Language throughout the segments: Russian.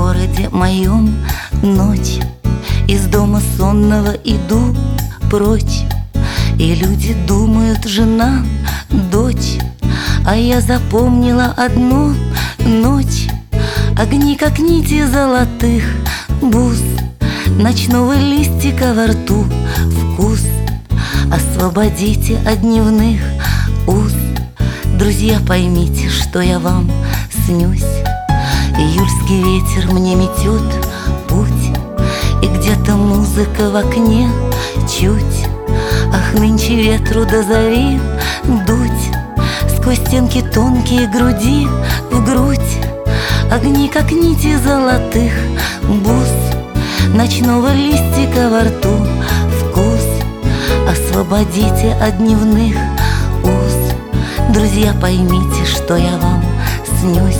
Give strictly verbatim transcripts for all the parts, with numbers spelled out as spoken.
городе моем ночь, из дома сонного иду прочь, и люди думают: жена, дочь. А я запомнила одну ночь, огни, как нити золотых бус, ночного листика во рту вкус. Освободите от дневных уз. Друзья, поймите, что я вам снюсь. Июльский ветер мне метет путь, и где-то музыка в окне чуть. Ах, нынче ветру до зари дуть сквозь стенки тонкие груди в грудь. Огни, как нити золотых бус, ночного листика во рту вкус. Освободите от дневных уз. Друзья, поймите, что я вам снюсь.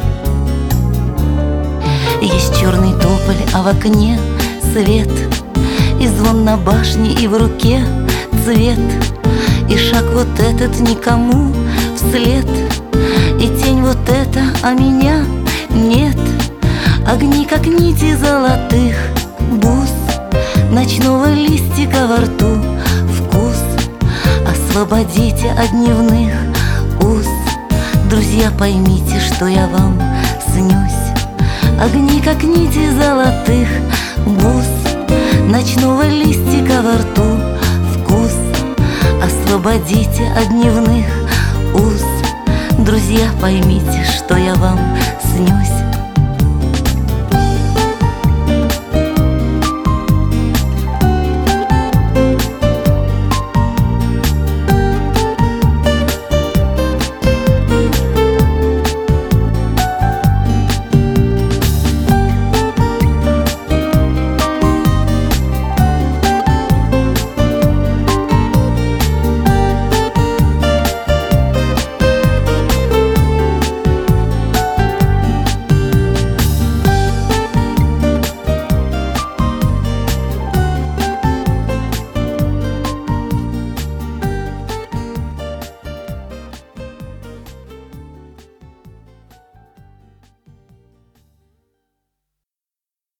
Есть черный тополь, а в окне свет, и звон на башне, и в руке цвет, и шаг вот этот никому вслед, и тень вот эта, а меня нет. Огни, как нити золотых бус, ночного листика во рту вкус. Освободите от дневных уз. Друзья, поймите, что я вам снюсь. Огни, как нити золотых бус, ночного листика во рту вкус. Освободите от дневных уз. Друзья, поймите, что я вам снюсь.